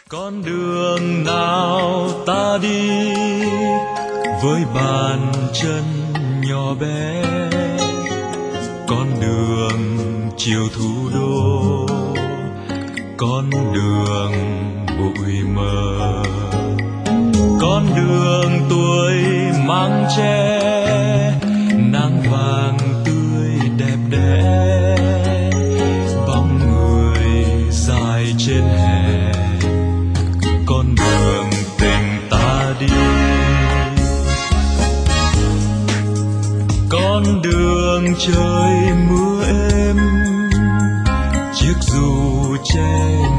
Con đường nào ta đi với bàn chân nhỏ bé, con đường chiều thủ đô, con đường bụi mờ, con đường tuổi mang che, nắng vàng tươi đẹp đẽ, bóng người dài trên hè, con đường tình ta đi. Con đường trời mưa êm, chiếc dù che